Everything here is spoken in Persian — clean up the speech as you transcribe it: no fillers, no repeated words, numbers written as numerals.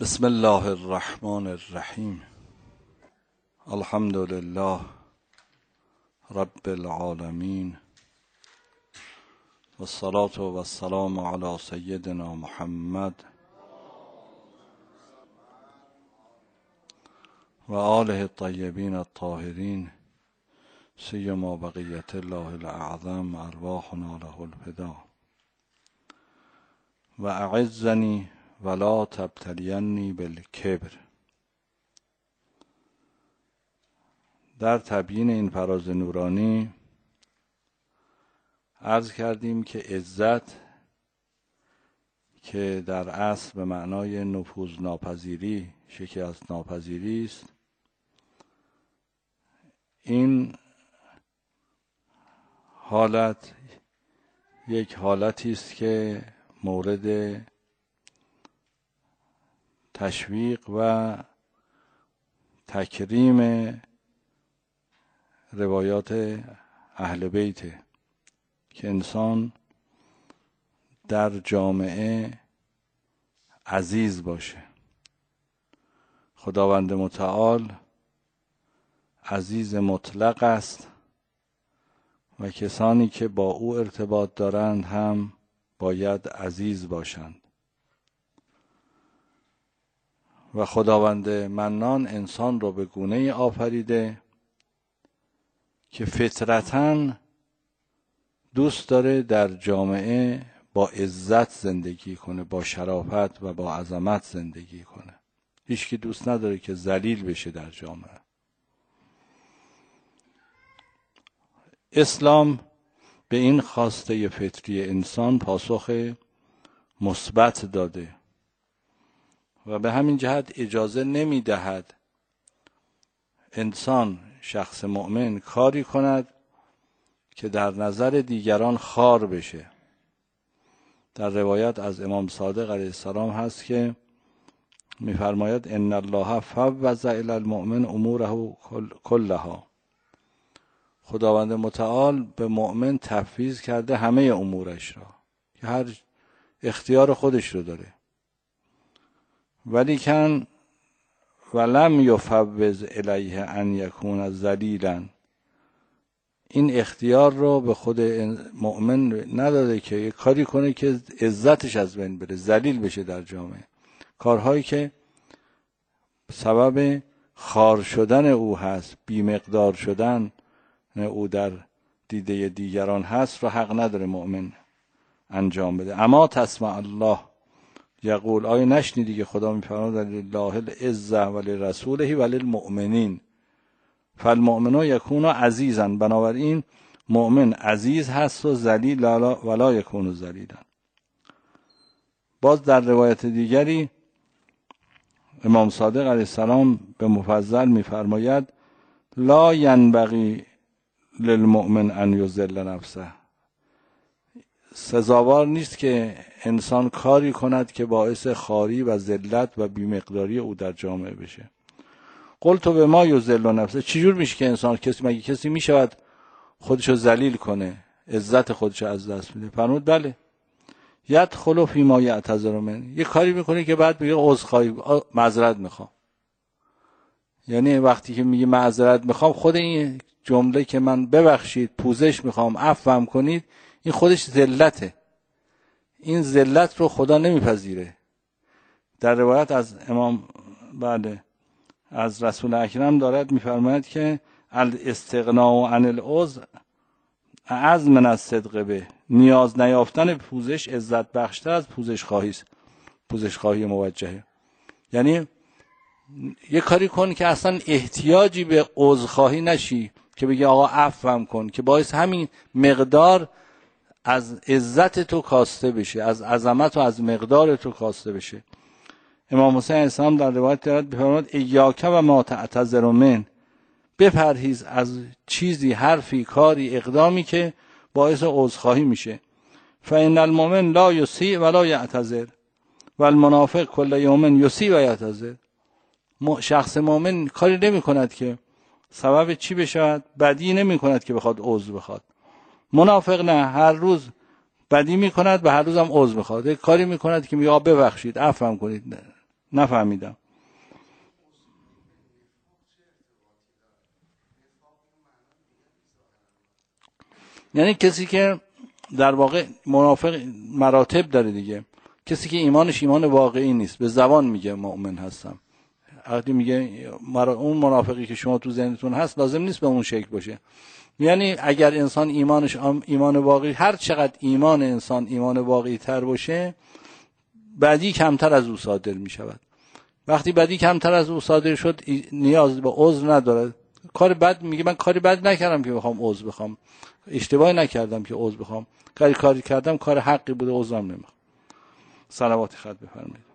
بسم الله الرحمن الرحیم. الحمد لله رب العالمین والصلاة والسلام علی سیدنا محمد و آله الطیبین الطاهرین سیما بقیت الله الاعظم ارواحنا له الفدا و اعزنی ولا تبتلینی بالکبر. در تبیین این فراز نورانی عرض کردیم که عزت که در اصل به معنای نفوذ ناپذیری، شکست ناپذیری است، این حالت یک حالتی است که مورد تشویق و تکریم روایات اهل بیت که انسان در جامعه عزیز باشه. خداوند متعال عزیز مطلق است و کسانی که با او ارتباط دارند هم باید عزیز باشند. و خداوند منان انسان را به گونه‌ای آفریده که فطرتاً دوست داره در جامعه با عزت زندگی کنه، با شرافت و با عظمت زندگی کنه. هیچ کی دوست نداره که ذلیل بشه در جامعه. اسلام به این خواسته فطری انسان پاسخ مثبت داده و به همین جهت اجازه نمی دهد انسان، شخص مؤمن، کاری کند که در نظر دیگران خوار بشه. در روایت از امام صادق علیه السلام هست که می‌فرماید ان الله فوض الی المؤمن اموره کلها. خداوند متعال به مؤمن تفویض کرده همه امورش را که هر اختیار خودش رو داره. ولیکن ولم یفوض الیه ان یکون ذلیلا، این اختیار رو به خود مؤمن نداده که یک کاری کنه که عزتش از بین بره، ذلیل بشه در جامعه. کارهایی که سبب خوار شدن او هست، بی‌مقدار شدن او در دیده دیگران هست، رو حق نداره مؤمن انجام بده. اما تسمع الله یقول، آیا نشنیدی که خدا میفرماید لله العزة ولرسوله وللمؤمنین فالمؤمنون یکونوا عزیزا، بنابراین مؤمن عزیز هست و ذلیل ولا یکون ذلیلا. باز در روایت دیگری امام صادق علیه السلام به مفضل میفرماید لا ینبغی للمؤمن ان یذل نفسه، سزاوار نیست که انسان کاری کند که باعث خواری و ذلت و بیمقداری او در جامعه بشه. قلت به ما یذل نفسه، چجور میشه که انسان مگه کسی میشود خودشو ذلیل کنه، عزت خودشو از دست بده؟ فرمود بله، یدخل فی ما یعتذر من، یه کاری میکنه که بعد میگه عذرخواهی، معذرت میخوام. یعنی وقتی که میگه معذرت میخوام، خود این جمله که من ببخشید، پوزش میخوام، عفوم کنید، این خودش ذلته. این ذلت رو خدا نمیپذیره. در روایت از امام از رسول اکرم دارد میفرماید که الاستغناء عن العذر اعظم من الصدق به، نیاز نیافتن پوزش عزت بخشتر از پوزش خواهی است، پوزش خواهی موجهه. یعنی یه کاری کن که اصلا احتیاجی به عذرخواهی نشی، که بگی آقا عفوم کن، که باعث همین مقدار از عزت تو کاسته بشه، از عظمت و از مقدار تو کاسته بشه. امام حسین علیه السلام در روایت دارد بفرماید ایاک و ما تعتذر من، بپرهیز از چیزی، حرفی، کاری، اقدامی که باعث عذرخواهی میشه. فإن المؤمن لا یسیء ولا یعتذر والمنافق کل یوم یسیء و یعتذر. شخص مؤمن کاری نمی کند که سبب چی بشود، بدی نمی کند که بخواد عذر بخواد. منافق نه، هر روز بدی میکند و هر روز هم عذر میخواد. یک کاری میکند که میگه ببخشید، عفوم کنید، نفهمیدم. یعنی کسی که در واقع منافق مراتب داره دیگه. کسی که ایمانش ایمان واقعی نیست، به زبان میگه مؤمن هستم، وقتی میگه اون منافقی که شما تو ذهنتون هست لازم نیست به اون شکل باشه. یعنی اگر انسان ایمانش ایمان واقعی، هر چقدر ایمان انسان ایمان واقعی تر باشه، بدی کمتر از او صادر میشود. وقتی بدی کمتر از او صادر شد نیاز به عذر نداره. کار بد میگه من کاری بد نکردم که بخوام عذر بخوام، اشتباهی نکردم که عذر بخوام، کاری کردم کار حقی بوده عذرم نمیخوام. صلوات خط بفرمایید.